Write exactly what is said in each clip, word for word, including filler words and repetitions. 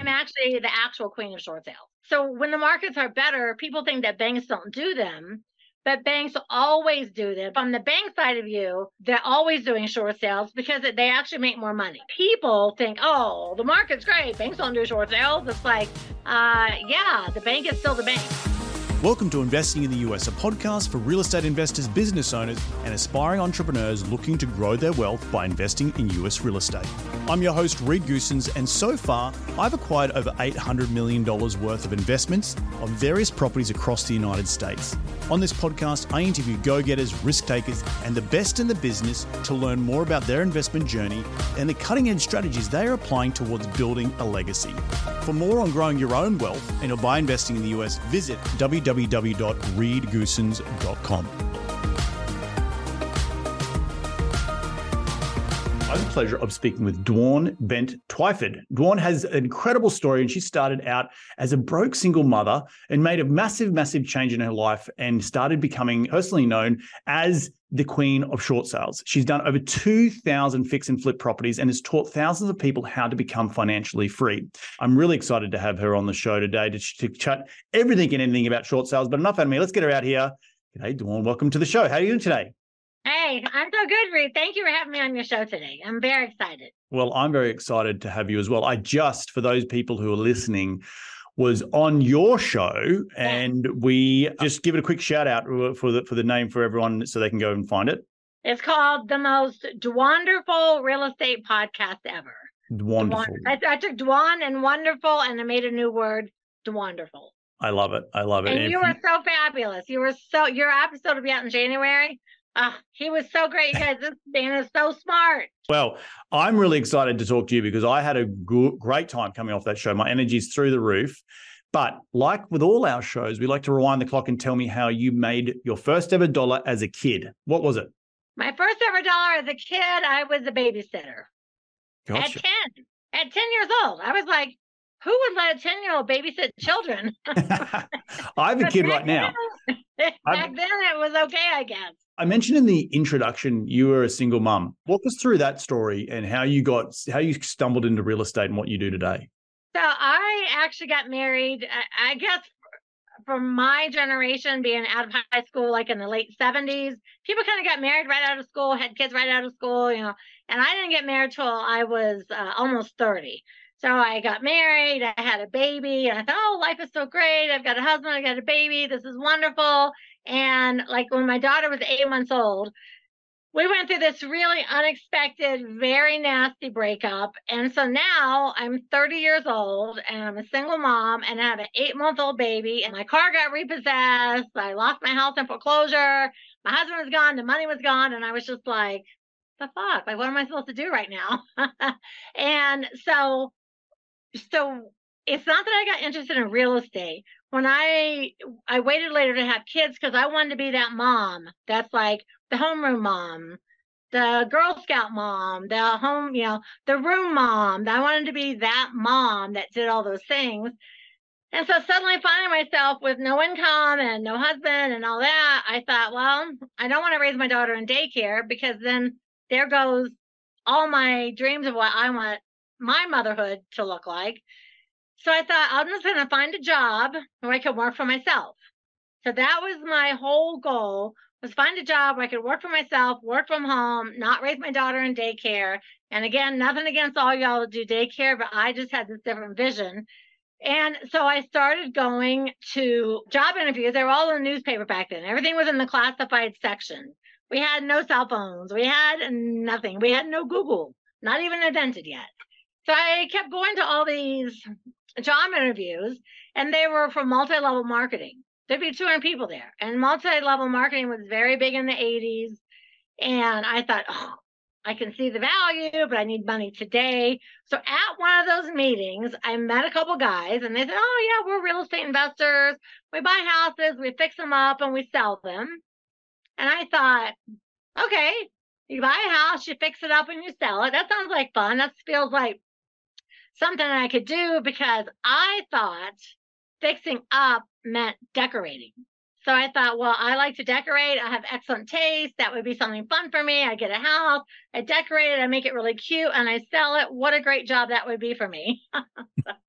I'm actually the actual queen of short sales. So when the markets are better, people think that banks don't do them, but banks always do them. From the bank side of you, they're always doing short sales because they actually make more money. People think, oh, the market's great, banks don't do short sales. It's like, uh, yeah, the bank is still the bank. Welcome to Investing in the U S, a podcast for real estate investors, business owners, and aspiring entrepreneurs looking to grow their wealth by investing in U S real estate. I'm your host, Reed Goossens, and so far, I've acquired over eight hundred million dollars worth of investments on various properties across the United States. On this podcast, I interview go-getters, risk-takers, and the best in the business to learn more about their investment journey and the cutting-edge strategies they are applying towards building a legacy. For more on growing your own wealth and by investing in the U S, visit w w w dot reed goossens dot com. I have the pleasure of speaking with Dawn Bent Twyford. Dawn has an incredible story, and she started out as a broke single mother and made a massive, massive change in her life and started becoming personally known as the queen of short sales. She's done over two thousand fix and flip properties and has taught thousands of people how to become financially free. I'm really excited to have her on the show today to, to chat everything and anything about short sales, but enough out of me. Let's get her out here. G'day, Dawn. Welcome to the show. How are you doing today? Hey, I'm so good, Reed. Thank you for having me on your show today. I'm very excited. Well, I'm very excited to have you as well. I just, for those people who are listening, was on your show, and we just give it a quick shout out for the for the name for everyone so they can go and find it. It's called the most Dwanderful real estate podcast ever. Wonderful. I, I took Dwan and wonderful and I made a new word, Dwanderful. I love it. I love it. And, and you were so fabulous. You were so, your episode will be out in January. Uh, he was so great. You guys, this man is so smart. Well, I'm really excited to talk to you because I had a good, great time coming off that show. My energy's through the roof. But like with all our shows, we like to rewind the clock and tell me how you made your first ever dollar as a kid. What was it? My first ever dollar as a kid, I was a babysitter. Gotcha. At ten. At ten years old. I was like, who would let a ten-year-old babysit children? I have a kid right now. Back I've, then, it was okay, I guess. I mentioned in the introduction you were a single mum. Walk us through that story and how you got, how you stumbled into real estate and what you do today. So I actually got married, I, I guess, for my generation, being out of high school, like in the late seventies, people kind of got married right out of school, had kids right out of school, you know, and I didn't get married till I was uh, almost thirty. So I got married, I had a baby, and I thought, oh, life is so great. I've got a husband, I got a baby. This is wonderful. And like when my daughter was eight months old, we went through this really unexpected, very nasty breakup. And so now I'm thirty years old and I'm a single mom and I have an eight month old baby and my car got repossessed. I lost my house in foreclosure. My husband was gone. The money was gone. And I was just like, the fuck? Like, what am I supposed to do right now? and so, so it's not that I got interested in real estate. When I I waited later to have kids because I wanted to be that mom that's like the homeroom mom, the Girl Scout mom, the home, you know, the room mom. I wanted to be that mom that did all those things. And so suddenly finding myself with no income and no husband and all that, I thought, well, I don't want to raise my daughter in daycare because then there goes all my dreams of what I want my motherhood to look like. So I thought I'm just going to find a job where I could work for myself. So that was my whole goal, was find a job where I could work for myself, work from home, not raise my daughter in daycare. And again, nothing against all y'all that do daycare, but I just had this different vision. And so I started going to job interviews. They were all in the newspaper back then. Everything was in the classified section. We had no cell phones. We had nothing. We had no Google, not even invented yet. So I kept going to all these job interviews, and they were for multi-level marketing. There'd be two hundred people there, and multi-level marketing was very big in the eighties. And I thought, oh, I can see the value, but I need money today. So at one of those meetings, I met a couple guys, and they said, oh, yeah, we're real estate investors. We buy houses, we fix them up, and we sell them. And I thought, okay, you buy a house, you fix it up, and you sell it. That sounds like fun. That feels like something I could do because I thought fixing up meant decorating. So I thought, well, I like to decorate. I have excellent taste. That would be something fun for me. I get a house, I decorate it, I make it really cute, and I sell it. What a great job that would be for me.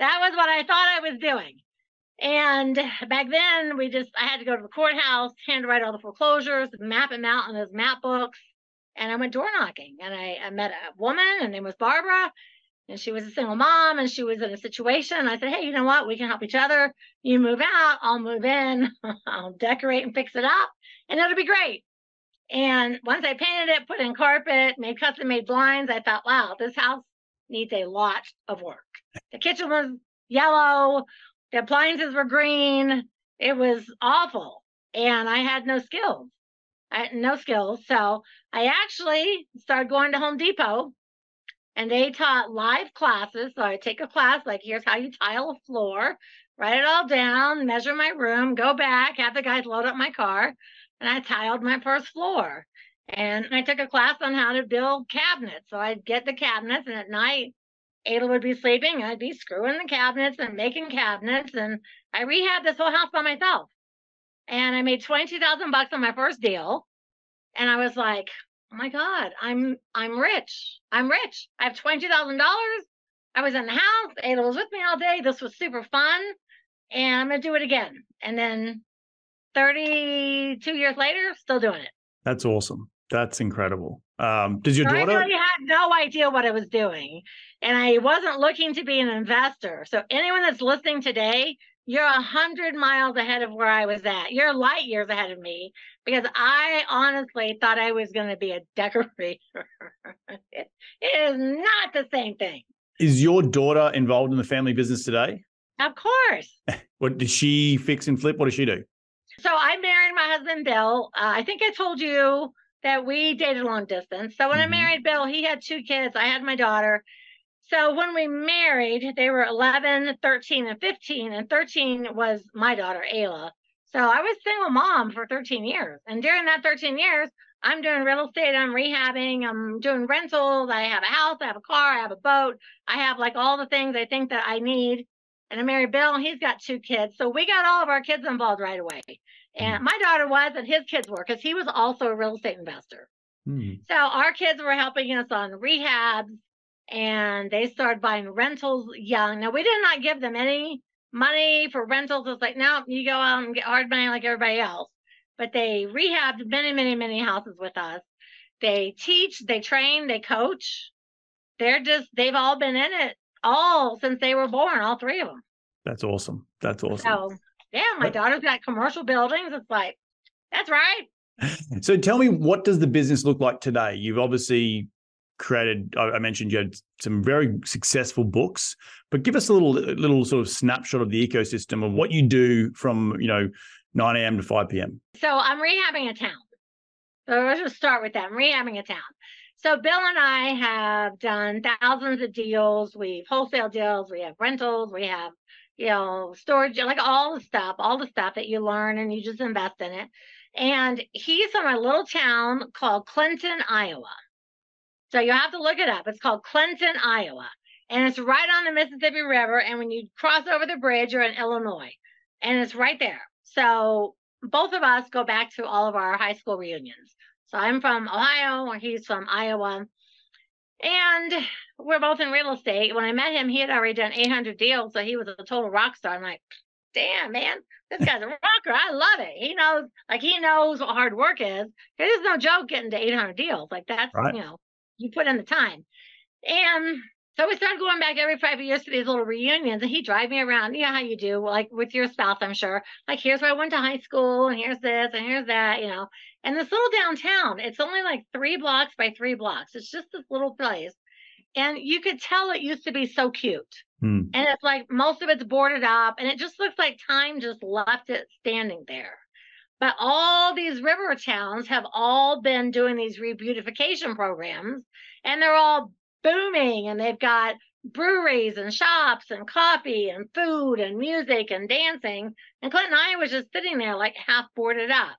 That was what I thought I was doing. And back then, we just, I had to go to the courthouse, handwrite all the foreclosures, map them out in those map books. And I went door knocking, and I, I met a woman, her name was Barbara, and she was a single mom, and she was in a situation. And I said, hey, you know what? We can help each other. You move out, I'll move in, I'll decorate and fix it up, and it'll be great. And once I painted it, put in carpet, made custom made blinds, I thought, wow, this house needs a lot of work. The kitchen was yellow. The appliances were green. It was awful. And I had no skills. I had no skills. So I actually started going to Home Depot, and they taught live classes. So I take a class, like, here's how you tile a floor, write it all down, measure my room, go back, have the guys load up my car, and I tiled my first floor. And I took a class on how to build cabinets. So I'd get the cabinets, and at night, Ada would be sleeping. I'd be screwing the cabinets and making cabinets. And I rehabbed this whole house by myself. And I made twenty-two thousand bucks on my first deal. And I was like, oh my God, I'm I'm rich. I'm rich. I have twenty-two thousand dollars. I was in the house. Ada was with me all day. This was super fun. And I'm going to do it again. And then thirty-two years later, still doing it. That's awesome. That's incredible. Um, does your so daughter? I really had no idea what I was doing, and I wasn't looking to be an investor. So anyone that's listening today, you're a hundred miles ahead of where I was at. You're light years ahead of me, because I honestly thought I was going to be a decorator. it, it is not the same thing. Is your daughter involved in the family business today? Of course. What does she fix and flip? What does she do? So I married my husband, Bill. Uh, I think I told you that we dated long distance. So when mm-hmm. I married Bill, he had two kids. I had my daughter. So when we married, they were eleven, thirteen, and fifteen. And thirteen was my daughter, Ayla. So I was single mom for thirteen years. And during that thirteen years, I'm doing real estate. I'm rehabbing. I'm doing rentals. I have a house. I have a car. I have a boat. I have like all the things I think that I need. And I married Bill, and he's got two kids. So we got all of our kids involved right away. And my daughter was, and his kids were, because he was also a real estate investor. Mm. So our kids were helping us on rehabs, and they started buying rentals young. Now, we did not give them any money for rentals. It's like, no, you go out and get hard money like everybody else. But they rehabbed many, many, many houses with us. They teach, they train, they coach. They're just, they've all been in it all since they were born, all three of them. That's awesome. That's awesome. So, yeah, my daughter's got commercial buildings. It's like, that's right. So tell me, what does the business look like today? You've obviously created, I mentioned you had some very successful books, but give us a little little sort of snapshot of the ecosystem of what you do from, you know, nine a.m. to five p.m. So I'm rehabbing a town. So let's just start with that. I'm rehabbing a town. So Bill and I have done thousands of deals. We've wholesale deals. We have rentals. We have, you know, storage, like all the stuff, all the stuff that you learn and you just invest in it. And he's from a little town called Clinton, Iowa. So you have to look it up. It's called Clinton, Iowa. And it's right on the Mississippi River. And when you cross over the bridge, you're in Illinois. And it's right there. So both of us go back to all of our high school reunions. So I'm from Ohio, or he's from Iowa. And we're both in real estate. When I met him, he had already done eight hundred deals. So he was a total rock star. I'm like, damn, man, this guy's a rocker. I love it. He knows, like, he knows what hard work is. There's no joke getting to eight hundred deals. Like, that's, right. You know, you put in the time. And so we started going back every five years to these little reunions, and he'd drive me around. You know how you do, like with your spouse, I'm sure. Like, here's where I went to high school, and here's this, and here's that, you know. And this little downtown, it's only like three blocks by three blocks. It's just this little place. And you could tell it used to be so cute. Hmm. And it's like most of it's boarded up, and it just looks like time just left it standing there. But all these river towns have all been doing these rebeautification programs, and they're all booming, and they've got breweries and shops and coffee and food and music and dancing. And Clinton, I was just sitting there like half boarded up.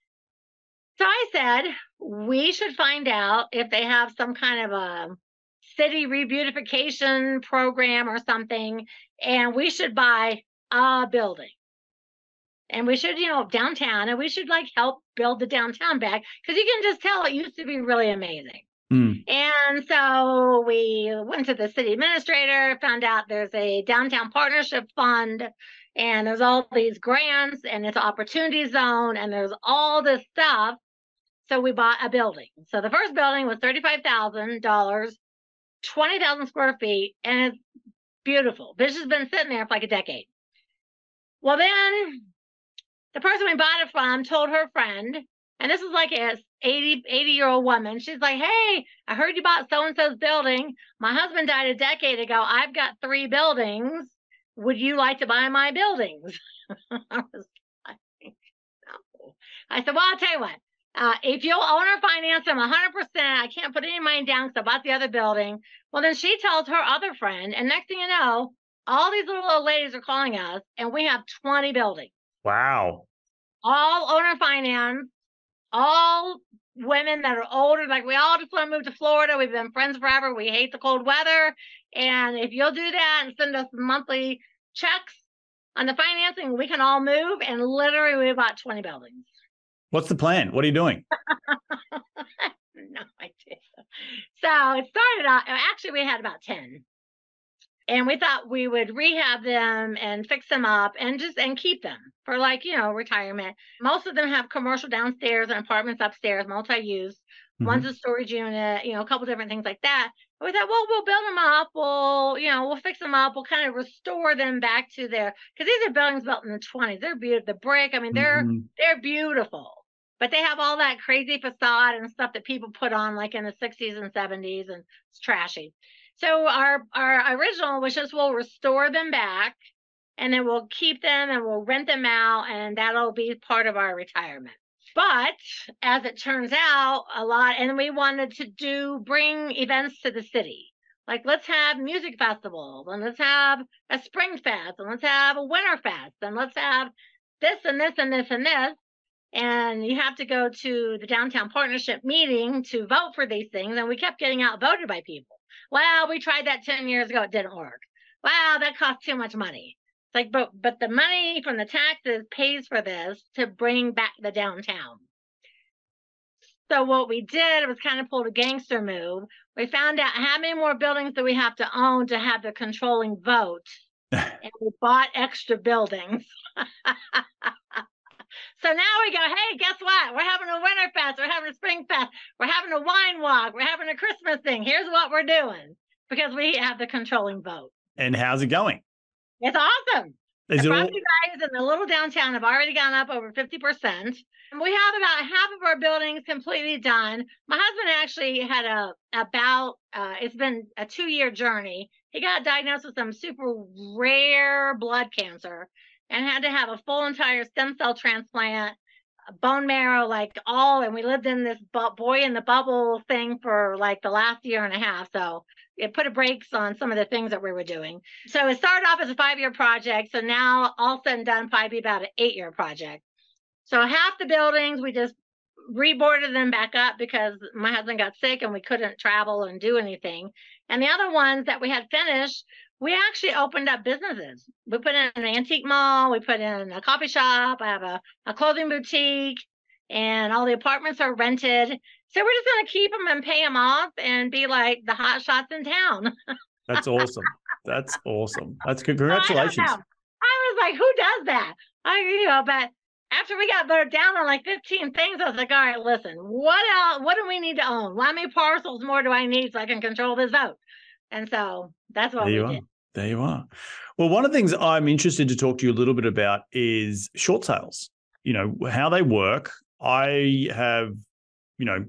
So I said, we should find out if they have some kind of a city rebeautification program or something, and we should buy a building. And we should, you know, downtown, and we should like help build the downtown back, because you can just tell it used to be really amazing. Mm. And so we went to the city administrator, found out there's a downtown partnership fund, and there's all these grants, and it's an opportunity zone, and there's all this stuff. So we bought a building. So the first building was thirty-five thousand dollars, twenty thousand square feet, and it's beautiful. This has been sitting there for like a decade. Well, then the person we bought it from told her friend, and this is like a eighty, eighty-year-old woman. She's like, hey, I heard you bought so-and-so's building. My husband died a decade ago. I've got three buildings. Would you like to buy my buildings? I was like, no. I said, well, I'll tell you what. Uh, if you'll own or finance them one hundred percent, I can't put any money down because I bought the other building. Well, then she tells her other friend, and next thing you know, all these little old ladies are calling us, and we have twenty buildings. Wow. All owner finance, all women that are older. Like, we all just want to move to Florida. We've been friends forever. We hate the cold weather. And if you'll do that and send us monthly checks on the financing, we can all move. And literally, we bought twenty buildings. What's the plan? What are you doing? No idea. So it started out, actually, we had about ten. And we thought we would rehab them and fix them up and just and keep them for, like, you know, retirement. Most of them have commercial downstairs and apartments upstairs, multi-use. Mm-hmm. One's a storage unit, you know, a couple different things like that. And we thought, well, we'll build them up. We'll, you know, we'll fix them up. We'll kind of restore them back to their, because these are buildings built in the twenties. They're beautiful. The brick, I mean, they're mm-hmm. they're beautiful. But they have all that crazy facade and stuff that people put on like in the sixties and seventies, and it's trashy. So our, our original was just we'll restore them back, and then we'll keep them and we'll rent them out, and that'll be part of our retirement. But as it turns out, a lot, and we wanted to do bring events to the city. Like, let's have music festivals, and let's have a spring fest, and let's have a winter fest, and let's have this and this and this and this. And you have to go to the downtown partnership meeting to vote for these things. And we kept getting outvoted by people. Well, we tried that ten years ago. It didn't work. Wow, that costs too much money. It's like, but but the money from the taxes pays for this to bring back the downtown. So what we did was kind of pulled a gangster move. We found out how many more buildings do we have to own to have the controlling vote. And we bought extra buildings. So now we go, hey, guess what? We're having a winter fest. We're having a spring fest. We're having a wine walk. We're having a Christmas thing. Here's what we're doing, because we have the controlling vote. And how's it going? It's awesome. Is the it property all- values in the little downtown have already gone up over fifty percent. And we have about half of our buildings completely done. My husband actually had a about, uh, it's been a two-year journey. He got diagnosed with some super rare blood cancer and had to have a full entire stem cell transplant, bone marrow, like all, and we lived in this bu- boy in the bubble thing for like the last year and a half. So it put a brakes on some of the things that we were doing. So it started off as a five-year project. So now all said and done, probably be about an eight-year project. So half the buildings, we just reboarded them back up because my husband got sick and we couldn't travel and do anything. And the other ones that we had finished, we actually opened up businesses. We put in an antique mall. We put in a coffee shop. I have a, a clothing boutique, and all the apartments are rented. So we're just going to keep them and pay them off and be like the hot shots in town. That's awesome. That's awesome. That's good. Congratulations. I, I was like, who does that? I, you know, but after we got voted down on like fifteen things, I was like, all right, listen, what else? What do we need to own? How many parcels more do I need so I can control this vote? And so that's what there we you did. Are. There you are. Well, one of the things I'm interested to talk to you a little bit about is short sales, you know, how they work. I have, you know,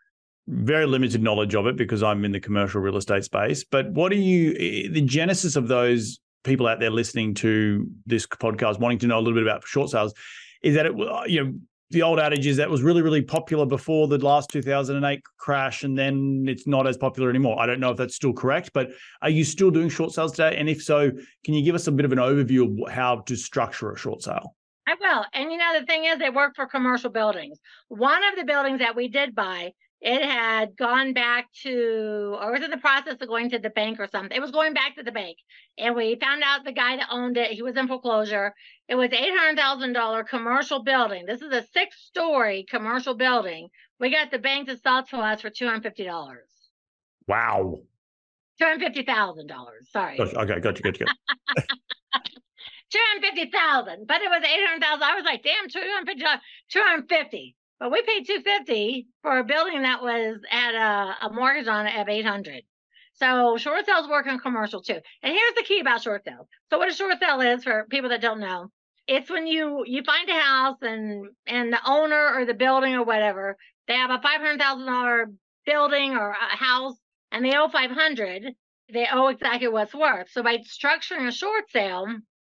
very limited knowledge of it because I'm in the commercial real estate space. But what are you, the genesis of those people out there listening to this podcast wanting to know a little bit about short sales is that it, you know, the old adage is that was really, really popular before the last two thousand eight crash, and then it's not as popular anymore. I don't know if that's still correct, but are you still doing short sales today? And if so, can you give us a bit of an overview of how to structure a short sale? I will. And you know, the thing is, they work for commercial buildings. One of the buildings that we did buy it had gone back to, or was in the process of going to the bank or something. It was going back to the bank. And we found out the guy that owned it, he was in foreclosure. It was eight hundred thousand dollars commercial building. This is a six-story commercial building. We got the bank to sell to us for two hundred fifty dollars. Wow. two hundred fifty thousand dollars, sorry. Gotcha. Okay, gotcha, gotcha. two hundred fifty thousand dollars, but it was eight hundred thousand dollars. I was like, damn, two hundred fifty dollars, two hundred fifty dollars. But we paid two hundred fifty dollars for a building that was at a, a mortgage on it of eight hundred dollars. So short sales work on commercial too. And here's the key about short sales. So what a short sale is, for people that don't know, it's when you you find a house and and the owner or the building or whatever, they have a five hundred thousand dollars building or a house and they owe five hundred dollars. They owe exactly what's worth. So by structuring a short sale,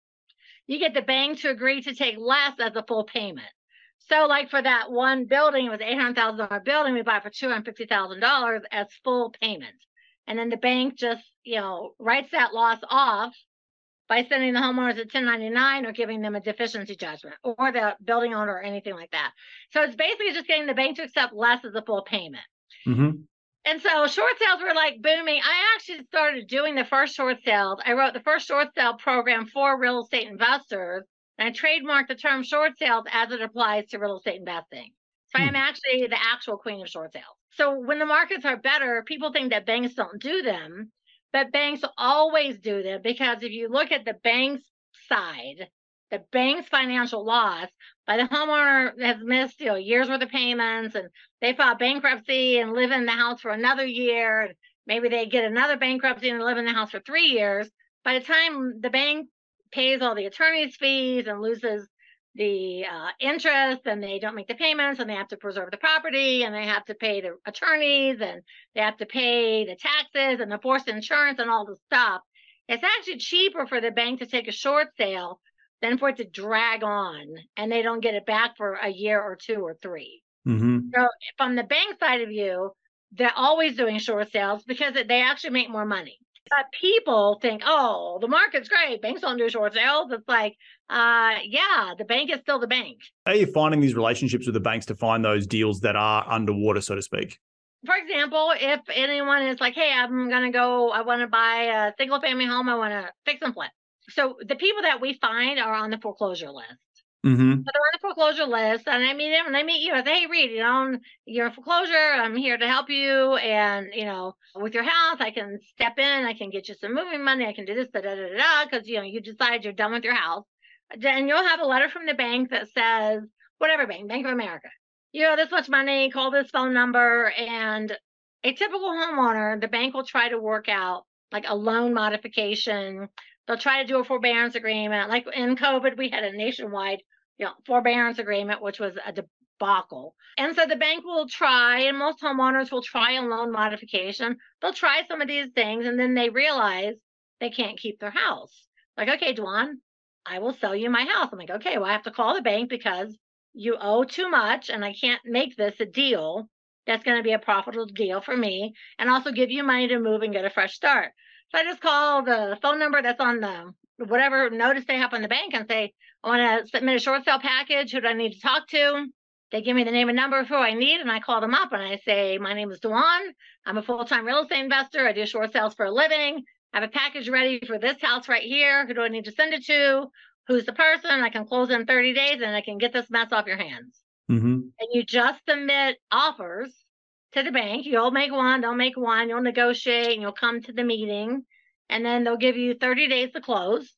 you get the bank to agree to take less as a full payment. So like for that one building, it was eight hundred thousand dollars building, we bought it for two hundred fifty thousand dollars as full payment. And then the bank just, you know, writes that loss off by sending the homeowners a ten ninety-nine or giving them a deficiency judgment, or the building owner or anything like that. So it's basically just getting the bank to accept less as a full payment. Mm-hmm. And so short sales were like booming. I actually started doing the first short sales. I wrote the first short sale program for real estate investors, and I trademarked the term short sales as it applies to real estate investing. So hmm. I am actually the actual queen of short sales. So when the markets are better, people think that banks don't do them, but banks always do them, because if you look at the bank's side, the bank's financial loss by the homeowner has missed, you know, years worth of payments, and they file bankruptcy and live in the house for another year. And maybe they get another bankruptcy and live in the house for three years. By the time the bank pays all the attorney's fees and loses the uh, interest, and they don't make the payments, and they have to preserve the property, and they have to pay the attorneys, and they have to pay the taxes and the forced insurance and all the stuff, it's actually cheaper for the bank to take a short sale than for it to drag on and they don't get it back for a year or two or three. Mm-hmm. So from the bank side of you, they're always doing short sales because they actually make more money. But people think, oh, the market's great, banks don't do short sales. It's like, uh, yeah, the bank is still the bank. How are you finding these relationships with the banks to find those deals that are underwater, so to speak? For example, if anyone is like, hey, I'm going to go, I want to buy a single family home, I want to fix and flip. So the people that we find are on the foreclosure list. Mm-hmm. So they're on the foreclosure list, and I meet them, and I meet you. I say, hey, Reed, you know, you're in foreclosure. I'm here to help you, and you know, with your house, I can step in. I can get you some moving money. I can do this, da da da da, because you know, you decide you're done with your house. Then you'll have a letter from the bank that says, whatever bank, Bank of America, you know, this much money. Call this phone number, and a typical homeowner, the bank will try to work out like a loan modification. They'll try to do a forbearance agreement. Like in COVID, we had a nationwide, you know, forbearance agreement, which was a debacle. And so the bank will try, and most homeowners will try a loan modification. They'll try some of these things, and then they realize they can't keep their house. Like, okay, Dwan, I will sell you my house. I'm like, okay, well, I have to call the bank because you owe too much, and I can't make this a deal that's going to be a profitable deal for me, and also give you money to move and get a fresh start. So I just call the phone number that's on the whatever notice they have on the bank and say, I want to submit a short sale package. Who do I need to talk to? They give me the name and number of who I need, and I call them up and I say, my name is Dwan. I'm a full-time real estate investor. I do short sales for a living. I have a package ready for this house right here. Who do I need to send it to? Who's the person? I can close in thirty days, and I can get this mess off your hands. Mm-hmm. And you just submit offers to the bank. You'll make one, they'll make one, you'll negotiate, and you'll come to the meeting, and then they'll give you thirty days to close.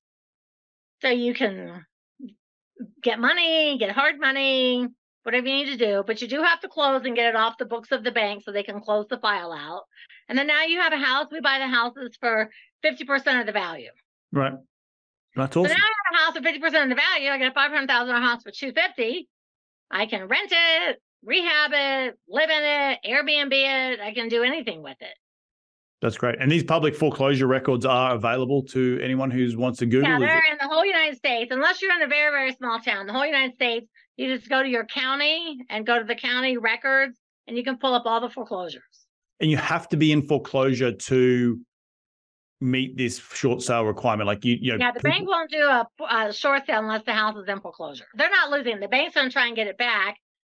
So you can get money, get hard money, whatever you need to do, but you do have to close and get it off the books of the bank so they can close the file out. And then now you have a house. We buy the houses for fifty percent of the value. Right. That's awesome. So now I have a house for fifty percent of the value. I get a five hundred thousand dollars house for two hundred fifty thousand dollars. I can rent it, rehab it, live in it, Airbnb it. I can do anything with it. That's great. And these public foreclosure records are available to anyone who wants to Google? Yeah, they're in the whole United States. Unless you're in a very, very small town, the whole United States, you just go to your county and go to the county records, and you can pull up all the foreclosures. And you have to be in foreclosure to meet this short sale requirement. Like you, you know, yeah, the people... bank won't do a, a short sale unless the house is in foreclosure. They're not losing. The bank's going to try and get it back,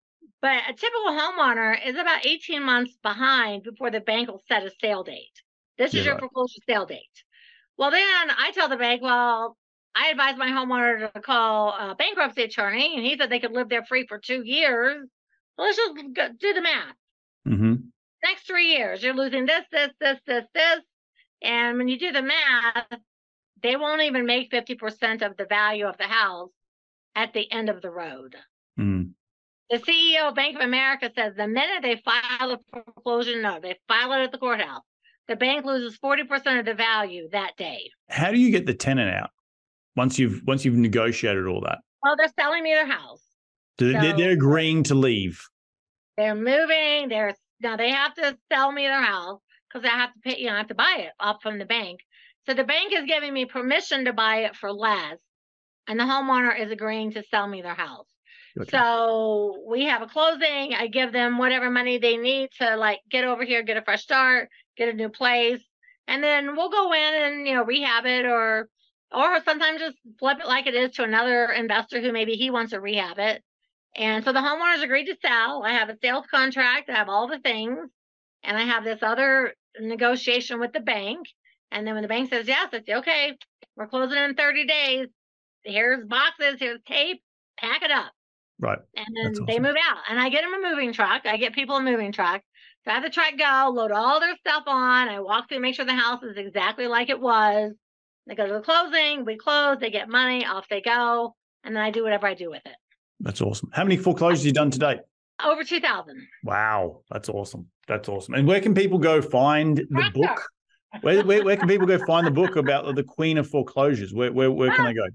But a typical homeowner is about eighteen months behind before the bank will set a sale date. This Yeah, is your right. foreclosure sale date. Well, then I tell the bank, well, I advised my homeowner to call a bankruptcy attorney, and he said they could live there free for two years. Well, let's just go, do the math. Mm-hmm. Next three years, you're losing this, this, this, this, this. And when you do the math, they won't even make fifty percent of the value of the house at the end of the road. Mm. The C E O of Bank of America says the minute they file a foreclosure note, they file it at the courthouse, the bank loses forty percent of the value that day. How do you get the tenant out once you've once you've negotiated all that? Well, they're selling me their house. Do, So they're, they're agreeing to leave. They're moving. They're now they have to sell me their house because I have to pay. You know, I have to buy it off from the bank. So the bank is giving me permission to buy it for less, and the homeowner is agreeing to sell me their house. Gotcha. So we have a closing. I give them whatever money they need to like get over here, get a fresh start, get a new place, and then we'll go in and you know rehab it, or or sometimes just flip it like it is to another investor who maybe he wants to rehab it. And so the homeowners agreed to sell. I have a sales contract. I have all the things, and I have this other negotiation with the bank. And then when the bank says yes, I say, okay, we're closing in thirty days. Here's boxes. Here's tape. Pack it up. Right. And then awesome. they move out, and I get them a moving truck. I get people a moving truck. So I have the truck go, load all their stuff on. I walk through, make sure the house is exactly like it was. They go to the closing. We close. They get money. Off they go. And then I do whatever I do with it. That's awesome. How many foreclosures have you done to date? Over two thousand. Wow. That's awesome. That's awesome. And where can people go find the Tractor. book? Where, where where can people go find the book about the Queen of Foreclosures? Where where where can they go? Um,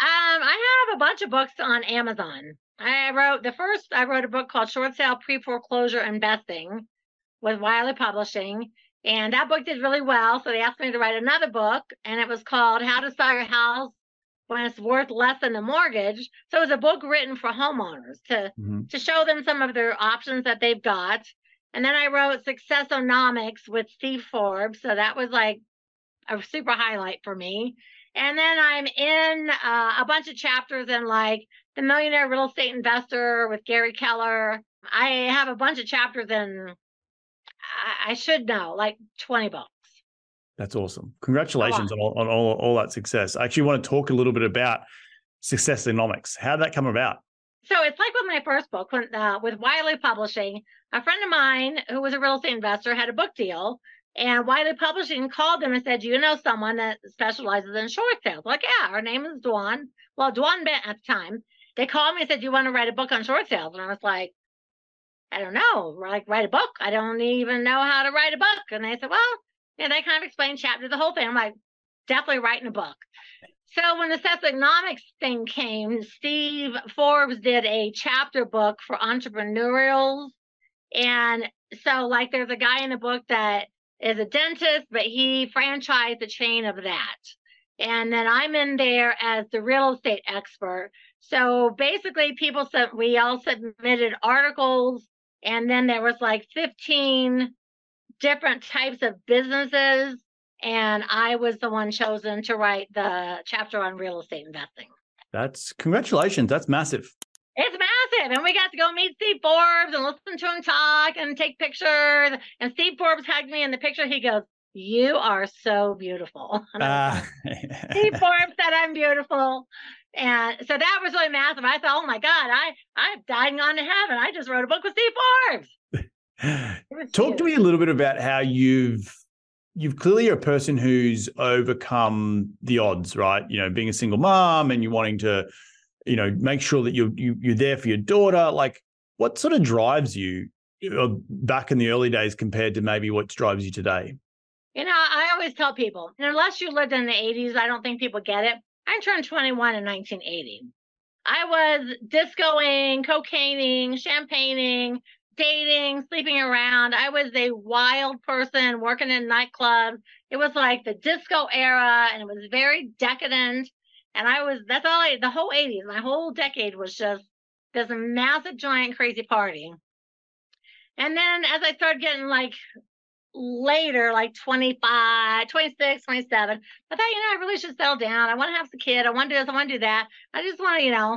I have a bunch of books on Amazon. I wrote the first, I wrote a book called Short Sale Pre-Foreclosure Investing with Wiley Publishing. And that book did really well. So they asked me to write another book, and it was called How to Sell Your House When It's Worth Less Than the Mortgage. So it was a book written for homeowners to, mm-hmm. to show them some of their options that they've got. And then I wrote Successonomics with Steve Forbes. So that was like a super highlight for me. And then I'm in uh, a bunch of chapters in like The Millionaire Real Estate Investor with Gary Keller. I have a bunch of chapters in, I, I should know, like twenty books. That's awesome. Congratulations on all, on all, all that success. I actually want to talk a little bit about Successonomics. How did that come about? So it's like with my first book, when, uh, with Wiley Publishing, a friend of mine who was a real estate investor had a book deal. And Wiley Publishing called them and said, do you know someone that specializes in short sales? Like, yeah, her name is Dwan. Well, Dwan Bent at the time. They called me and said, do you want to write a book on short sales? And I was like, I don't know. Like, write a book? I don't even know how to write a book. And they said, well, yeah, they kind of explained chapter the whole thing. I'm like, definitely writing a book. So when the Successonomics thing came, Steve Forbes did a chapter book for entrepreneurials. And so like there's a guy in the book that is a dentist, but he franchised the chain of that. And then I'm in there as the real estate expert. So basically people said, we all submitted articles, and then there was like fifteen different types of businesses. And I was the one chosen to write the chapter on real estate investing. That's congratulations. That's massive. It's massive. And we got to go meet Steve Forbes and listen to him talk and take pictures. And Steve Forbes hugged me in the picture. He goes, you are so beautiful. And uh, like, Steve Forbes said I'm beautiful. And so that was really massive. I thought, oh my God, I, I'm dying on to heaven. I just wrote a book with Steve Forbes. Talk huge. to me a little bit about how you've, you've clearly a person who's overcome the odds, right? You know, being a single mom and you wanting to, you know, make sure that you're, you, you're there for your daughter. Like, what sort of drives you back in the early days compared to maybe what drives you today? You know, I always tell people, unless you lived in the eighties, I don't think people get it. I turned twenty-one in nineteen eighty. I was discoing, cocaining, champagning, dating, sleeping around. I was a wild person working in nightclubs. It was like the disco era, and it was very decadent. And I was, that's all I, the whole eighties, my whole decade was just this massive, giant, crazy party. And then as I started getting like later, like twenty-five, twenty-six, twenty-seven, I thought, you know, I really should settle down. I want to have a kid. I want to do this. I want to do that. I just want to, you know.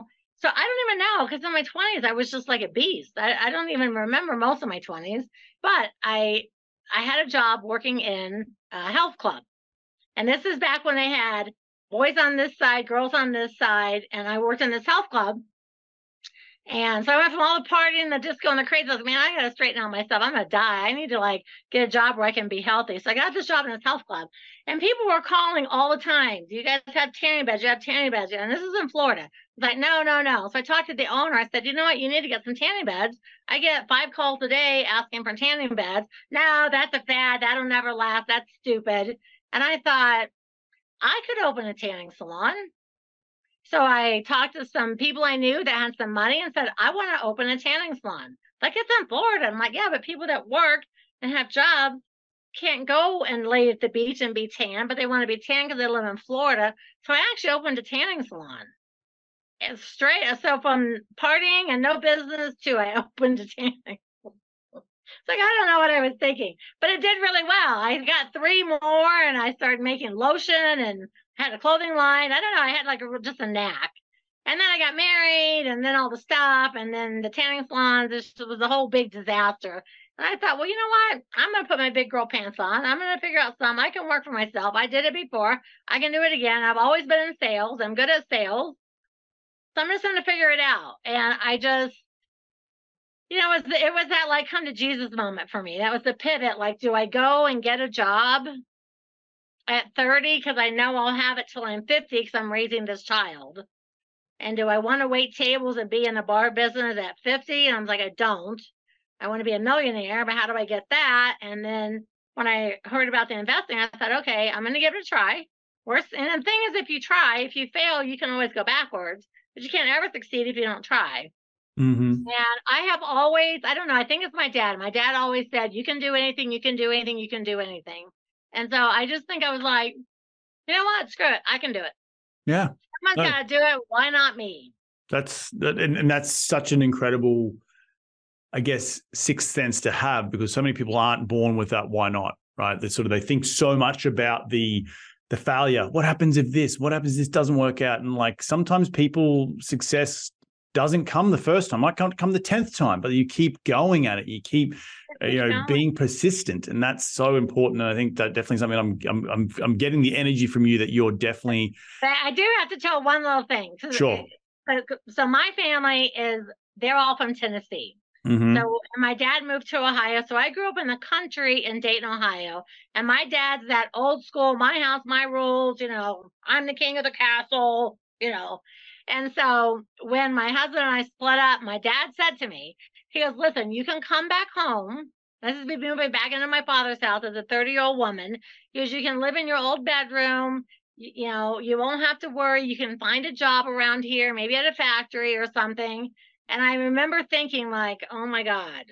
So I don't even know, because in my twenties, I was just like a beast. I, I don't even remember most of my twenties, but I I had a job working in a health club. And this is back when they had boys on this side, girls on this side, and I worked in this health club. And so I went from all the partying, the disco, and the crazy. I was like, man, I got to straighten out myself. I'm going to die. I need to like get a job where I can be healthy. So I got this job in this health club. And people were calling all the time. Do you guys have tanning beds? You have tanning beds? And this is in Florida. It's like, no, no, no. So I talked to the owner. I said, you know what? You need to get some tanning beds. I get five calls a day asking for tanning beds. No, that's a fad. That'll never last. That's stupid. And I thought, I could open a tanning salon. So I talked to some people I knew that had some money and said, I want to open a tanning salon. Like, it's in Florida. I'm like, yeah, but people that work and have jobs can't go and lay at the beach and be tan, but they want to be tan because they live in Florida. So I actually opened a tanning salon. And straight, so from partying and no business to I opened a tanning. It's like, I don't know what I was thinking, but it did really well. I got three more and I started making lotion and had a clothing line. I don't know. I had like a, just a knack. And then I got married and then all the stuff and then the tanning salons. This was a whole big disaster. And I thought, well, you know what? I'm going to put my big girl pants on. I'm going to figure out something. I can work for myself. I did it before. I can do it again. I've always been in sales. I'm good at sales. So I'm just going to figure it out. And I just, you know, it was, it was that like come to Jesus moment for me. That was the pivot. Like, do I go and get a job at thirty because I know I'll have it till I'm fifty because I'm raising this child? And do I want to wait tables and be in the bar business at fifty? And I was like, I don't. I want to be a millionaire, but how do I get that? And then when I heard about the investing, I thought, okay, I'm going to give it a try. Worst, and the thing is, if you try, if you fail, you can always go backwards, but you can't ever succeed if you don't try. Mm-hmm. And I have always, I don't know, I think it's my dad. My dad always said, you can do anything, you can do anything, you can do anything. And so I just think I was like, you know what? Screw it. I can do it. Yeah. Someone's no. got to do it. Why not me? That's, that, and, and that's such an incredible, I guess, sixth sense to have, because so many people aren't born with that why not, right? They sort of, they think so much about the, the failure. What happens if this, what happens if this doesn't work out? And like, sometimes people, success doesn't come the first time, might come, come the tenth time, but you keep going at it. You keep, you know, being persistent. And that's so important. And I think that definitely something I'm, I'm, I'm, I'm getting the energy from you that you're definitely. I do have to tell one little thing. Sure. So, so my family is, they're all from Tennessee. Mm-hmm. So my dad moved to Ohio. So I grew up in the country in Dayton, Ohio. And my dad's that old school, my house, my rules, you know, I'm the king of the castle, you know. And so when my husband and I split up, my dad said to me, he goes, listen, you can come back home. This is me moving back into my father's house as a thirty-year-old woman. He goes, you can live in your old bedroom. You, you know, you won't have to worry. You can find a job around here, maybe at a factory or something. And I remember thinking like, oh my God,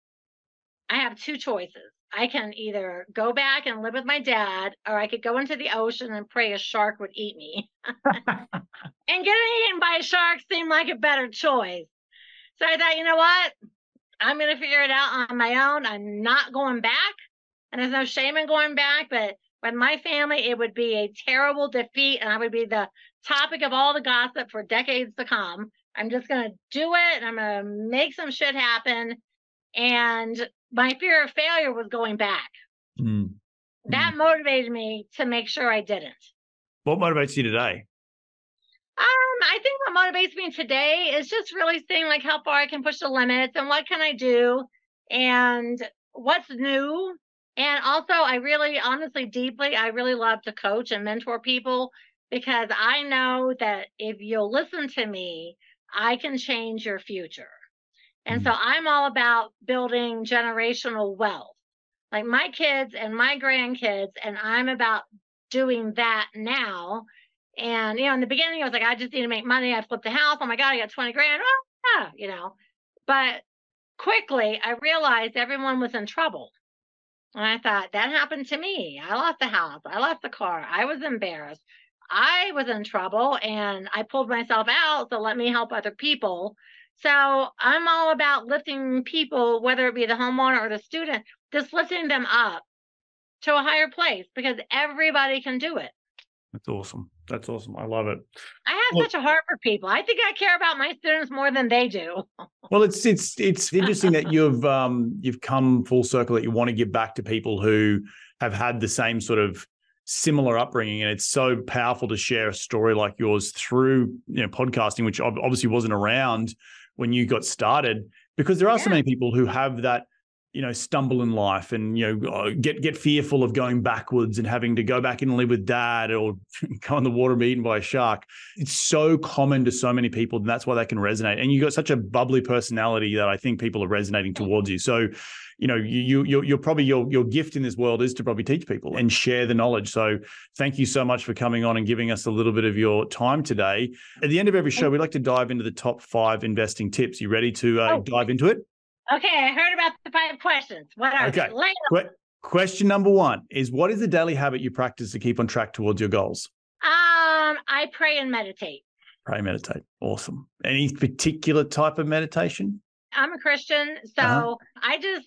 I have two choices. I can either go back and live with my dad, or I could go into the ocean and pray a shark would eat me. And getting eaten by a shark seemed like a better choice. So I thought, you know what? I'm going to figure it out on my own. I'm not going back. And there's no shame in going back. But with my family, it would be a terrible defeat. And I would be the topic of all the gossip for decades to come. I'm just going to do it. And I'm going to make some shit happen. And my fear of failure was going back. Mm. That mm. motivated me to make sure I didn't. What motivates you today? Um, I think what motivates me today is just really seeing like how far I can push the limits and what can I do and what's new. And also I really, honestly, deeply, I really love to coach and mentor people, because I know that if you'll listen to me, I can change your future. And so I'm all about building generational wealth, like my kids and my grandkids. And I'm about doing that now. And, you know, in the beginning, I was like, I just need to make money. I flipped the house. Oh my God, I got twenty grand. Oh, yeah, you know, but quickly I realized everyone was in trouble. And I thought, that happened to me. I lost the house. I lost the car. I was embarrassed. I was in trouble and I pulled myself out. So let me help other people. So I'm all about lifting people, whether it be the homeowner or the student, just lifting them up to a higher place, because everybody can do it. That's awesome. That's awesome. I love it. I have Well, such a heart for people. I think I care about my students more than they do. well, it's it's it's interesting that you've um you've come full circle, that you want to give back to people who have had the same sort of similar upbringing, and it's so powerful to share a story like yours through, you know, podcasting, which obviously wasn't around when you got started, because there are Yeah. so many people who have that, you know, stumble in life and, you know, get get fearful of going backwards and having to go back and live with dad or go in the water and be eaten by a shark. It's so common to so many people, and that's why they can resonate. And you got such a bubbly personality that I think people are resonating towards you. So, you know, you you you're probably your your gift in this world is to probably teach people and share the knowledge. So thank you so much for coming on and giving us a little bit of your time today. At the end of every show, we like to dive into the top five investing tips. You ready to uh, Oh. dive into it? Okay, I heard about the five questions. What are Okay. they? Lay Que- question number one is, what is the daily habit you practice to keep on track towards your goals? Um, I pray and meditate. Pray, meditate. Awesome. Any particular type of meditation? I'm a Christian, so Uh-huh. I just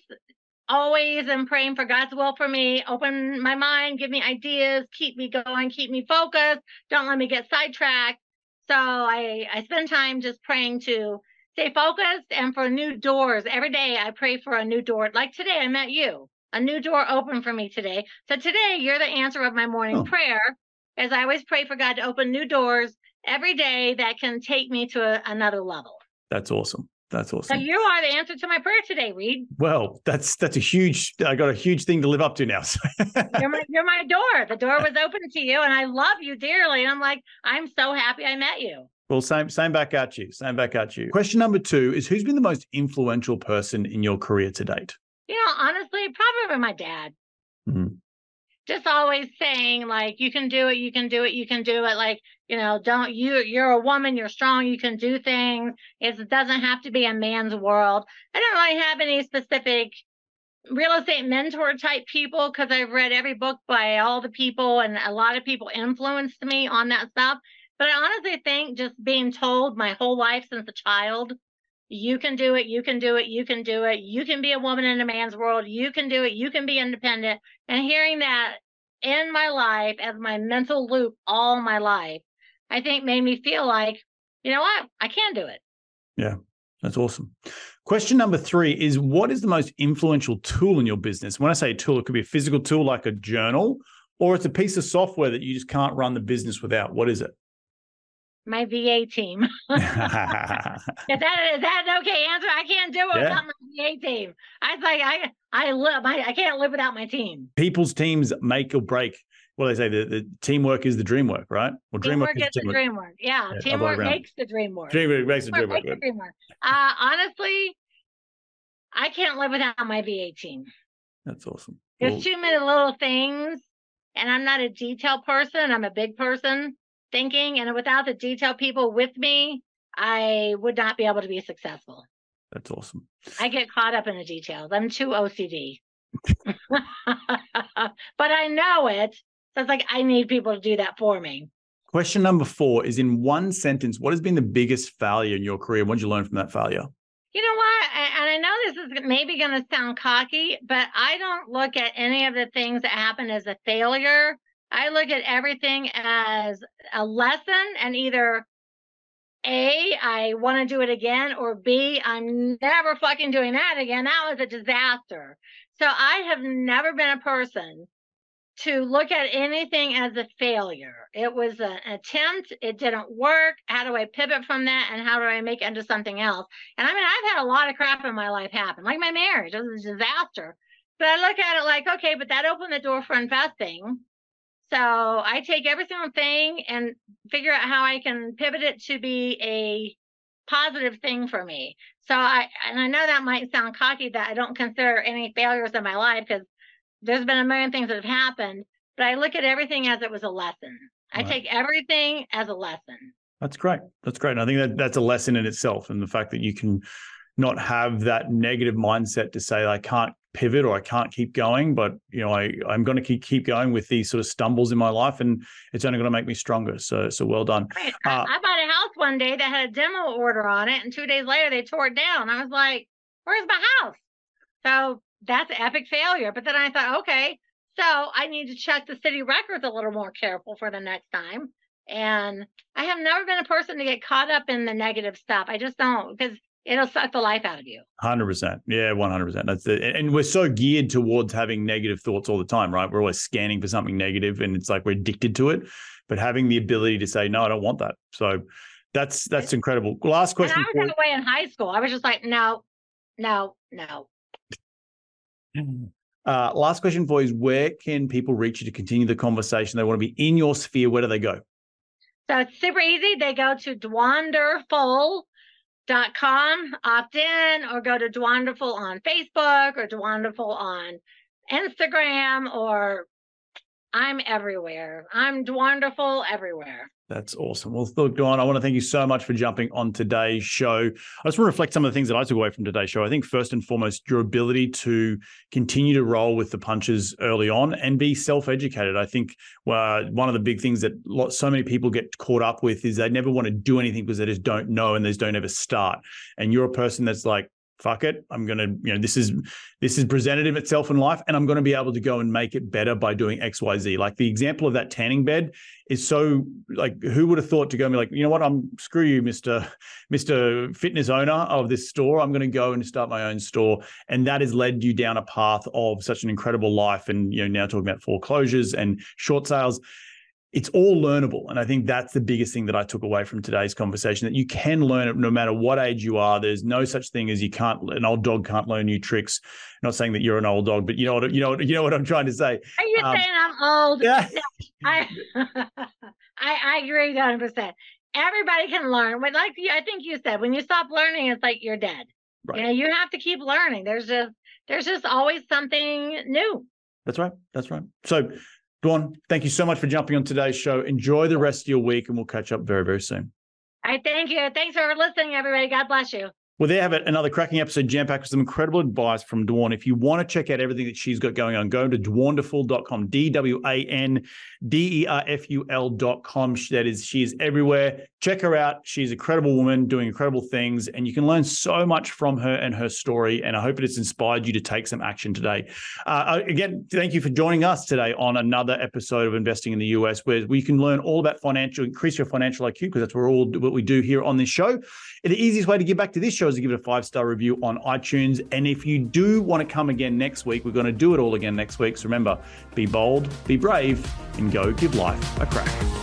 always am praying for God's will for me. Open my mind, give me ideas, keep me going, keep me focused. Don't let me get sidetracked. So I I spend time just praying to stay focused and for new doors. Every day I pray for a new door. Like today, I met you. A new door opened for me today. So today, you're the answer of my morning Oh. prayer, as I always pray for God to open new doors every day that can take me to a, another level. That's awesome. That's So awesome. you are the answer to my prayer today, Reed. Well, that's that's a huge, I got a huge thing to live up to now. So. You're my you're my door. The door was open to you, and I love you dearly. And I'm like, I'm so happy I met you. Well, same same back at you. Same back at you. Question number two is, who's been the most influential person in your career to date? You know, honestly, probably my dad. Mhm. Just always saying, like, you can do it, you can do it, you can do it. Like, you know, don't you, you're a woman, you're strong, you can do things. It doesn't have to be a man's world. I don't really have any specific real estate mentor type people, because I've read every book by all the people, and a lot of people influenced me on that stuff. But I honestly think just being told my whole life since a child, you can do it, you can do it, you can do it, you can be a woman in a man's world, you can do it, you can be independent. And hearing that in my life as my mental loop all my life, I think made me feel like, you know what, I can do it. Yeah, that's awesome. Question number three is, what is the most influential tool in your business? When I say tool, it could be a physical tool like a journal, or it's a piece of software that you just can't run the business without. What is it? My V A team. Is that is that an okay answer? I can't do it Yeah. without my V A team. I was like, I I live my I can't live without my team. People's teams make or break. Well, they say the, the teamwork is the dream work, right? Well, Teamwork is the teamwork. dream work. Yeah, Yeah, other way teamwork around. makes the dream work. Dream makes the dream Teamwork work. makes the dream work. Uh, honestly, I can't live without my V A team. That's awesome. There's Well, too many little things, and I'm not a detail person. I'm a big person thinking, and without the detail people with me, I would not be able to be successful. that's awesome. I get caught up in the details. I'm too O C D. But I know it. So it's like, I need people to do that for me. Question number four is, in one sentence, what has been the biggest failure in your career? What did you learn from that failure? You know what? A- And I know this is maybe going to sound cocky, but I don't look at any of the things that happen as a failure. I look at everything as a lesson, and either A, I want to do it again, or B, I'm never fucking doing that again. That was a disaster. So I have never been a person to look at anything as a failure. It was an attempt. It didn't work. How do I pivot from that? And how do I make it into something else? And I mean, I've had a lot of crap in my life happen, like my marriage. It was a disaster. But I look at it like, okay, but that opened the door for investing. So I take every single thing and figure out how I can pivot it to be a positive thing for me. So I, and I know that might sound cocky that I don't consider any failures in my life, because there's been a million things that have happened, but I look at everything as it was a lesson. I Right. take everything as a lesson. That's great. That's great. And I think that that's a lesson in itself, and the fact that you can not have that negative mindset to say, I can't pivot or I can't keep going, but you know, I, I'm going to keep, keep going with these sort of stumbles in my life, and it's only going to make me stronger. So, so well done. I, mean, Uh, I, I bought a house one day that had a demo order on it, and two days later they tore it down. I was like, where's my house? So that's an epic failure. But then I thought, okay, so I need to check the city records a little more careful for the next time. And I have never been a person to get caught up in the negative stuff. I just don't, because it'll suck the life out of you. one hundred percent. Yeah, one hundred percent. That's the, and we're so geared towards having negative thoughts all the time, right? We're always scanning for something negative, and it's like we're addicted to it. But having the ability to say, no, I don't want that. So that's that's incredible. Last question. And I was that way in high school. I was just like, no, no, no. Uh, last question for you is, where can people reach you to continue the conversation? They want to be in your sphere. Where do they go? So it's super easy. They go to dwanderful dot com, opt in, or go to Dwanderful on Facebook or Dwanderful on Instagram, or I'm everywhere. I'm Dwanderful everywhere. That's awesome. Well, look, Dawn, I want to thank you so much for jumping on today's show. I just want to reflect some of the things that I took away from today's show. I think first and foremost, your ability to continue to roll with the punches early on and be self-educated. I think uh, one of the big things that so many people get caught up with is they never want to do anything because they just don't know and they just don't ever start. And you're a person that's like, fuck it. I'm going to, you know, this is, this is presented of itself in life, and I'm going to be able to go and make it better by doing X, Y, Z. Like the example of that tanning bed is so, like, who would have thought to go and be like, you know what, I'm screw you, Mister Mister Fitness owner of this store. I'm going to go and start my own store. And that has led you down a path of such an incredible life. And, you know, now talking about foreclosures and short sales. It's all learnable. And I think that's the biggest thing that I took away from today's conversation, that you can learn it no matter what age you are. There's no such thing as you can't, an old dog can't learn new tricks. Not saying that you're an old dog, but you know what, you know, you know what I'm trying to say. Are you um, saying I'm old? Yeah. No, I, I, I agree one hundred percent. Everybody can learn. But like I think you said, when you stop learning, it's like you're dead. Right. You know, you have to keep learning. There's just, there's just always something new. That's right. That's right. So, Dawn, thank you so much for jumping on today's show. Enjoy the rest of your week, and we'll catch up very, very soon. All right, thank you. Thanks for listening, everybody. God bless you. Well, there you have it. Another cracking episode, jam-packed with some incredible advice from Dawn. If you want to check out everything that she's got going on, go to dwanderful dot com, D W A N D E R F U L dot com. That is, she is everywhere. Check her out. She's a credible woman doing incredible things, and you can learn so much from her and her story, and I hope it has inspired you to take some action today. Uh, again, thank you for joining us today on another episode of Investing in the U S, where we can learn all about financial, increase your financial I Q, because that's what, all, what we do here on this show. And the easiest way to give back to this show is to give it a five-star review on iTunes. And if you do want to come again next week, we're going to do it all again next week. So remember, be bold, be brave, and go give life a crack.